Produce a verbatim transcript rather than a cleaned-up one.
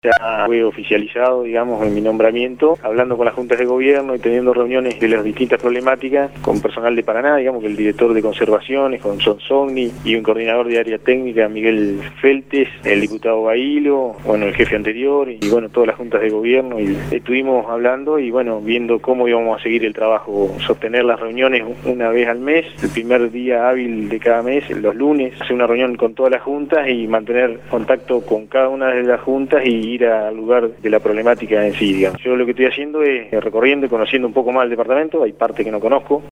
Ya fue oficializado, digamos, en mi nombramiento, hablando con las juntas de gobierno y teniendo reuniones de las distintas problemáticas con personal de Paraná, digamos que el director de conservaciones, con Sonsogni, y un coordinador de área técnica, Miguel Feltes, el diputado Bailo, bueno, el jefe anterior, y bueno, todas las juntas de gobierno, y estuvimos hablando y bueno, viendo cómo íbamos a seguir el trabajo, sostener las reuniones una vez al mes, el primer día hábil de cada mes, los lunes, hacer una reunión con todas las juntas y mantener contacto con cada una de las juntas y ir al lugar de la problemática en sí, digamos. Yo lo que estoy haciendo es recorriendo y conociendo un poco más el departamento, hay parte que no conozco.